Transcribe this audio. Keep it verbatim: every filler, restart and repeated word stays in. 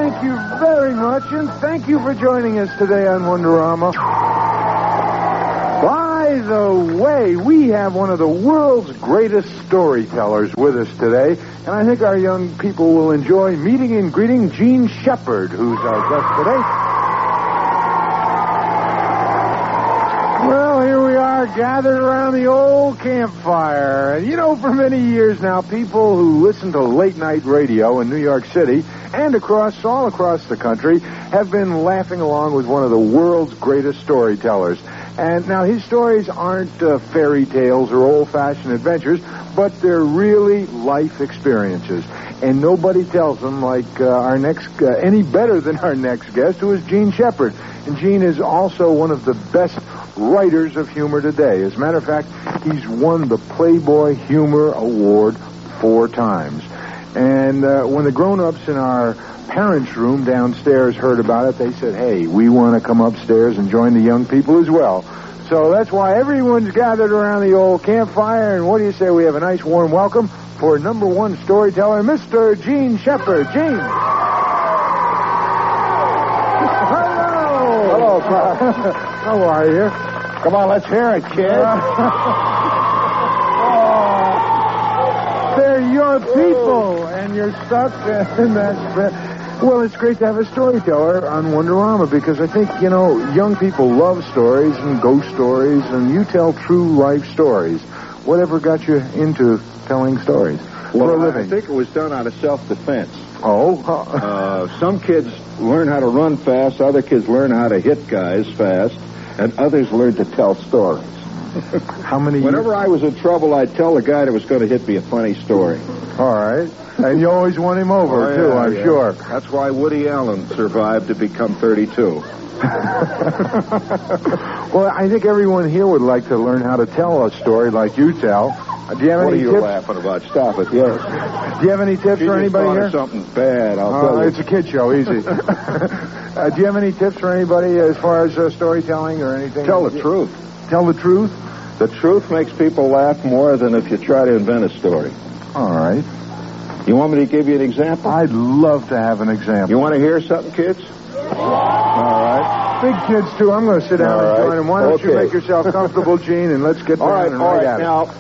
thank you very much, and thank you for joining us today on Wonderama. By the way, we have one of the world's greatest storytellers with us today, and I think our young people will enjoy meeting and greeting Jean Shepherd, who's our guest today. Well, here we are, gathered around the old campfire. And you know, for many years now, people who listen to late-night radio in New York City and across, all across the country, have been laughing along with one of the world's greatest storytellers. And now, his stories aren't uh, fairy tales or old-fashioned adventures, but they're really life experiences. And nobody tells them like uh, our next, uh, any better than our next guest, who is Jean Shepherd. And Jean is also one of the best writers of humor today. As a matter of fact, he's won the Playboy Humor Award four times. And uh, when the grown-ups in our parents' room downstairs heard about it, they said, hey, we want to come upstairs and join the young people as well. So that's why everyone's gathered around the old campfire. And what do you say we have a nice warm welcome for number one storyteller, Mister Jean Shepherd. Jean. Hello, Pop. How are you? Come on, let's hear it, kid. Oh, they're your people, and you're stuck in that. Well, it's great to have a storyteller on Wonderama because I think, you know, young people love stories and ghost stories, and you tell true life stories. Whatever got you into telling stories Well, for a living? I think it was done out of self-defense. Oh? uh, some kids learn how to run fast, other kids learn how to hit guys fast, and others learn to tell stories. How many Whenever years? I was in trouble, I'd tell the guy that was going to hit me a funny story. All right. And you always won him over, Oh, yeah, too, I'm yeah. sure. That's why Woody Allen survived to become thirty-two. Well, I think everyone here would like to learn how to tell a story like you tell. Uh, do you have What any are you tips? laughing about? Stop it, yes. Do you have any tips She for just anybody thought here? of something bad, I'll Uh, tell you. it's a kid show, easy. uh, do you have any tips for anybody as far as uh, storytelling or anything? Tell the truth. Tell the truth? The truth makes people laugh more than if you try to invent a story. All right. You want me to give you an example? I'd love to have an example. You want to hear something, kids? All right. Big kids, too. I'm going to sit down All and right. join them. Why don't you Okay. make yourself comfortable, Gene, and let's get All down right, and all right right. at it. Now,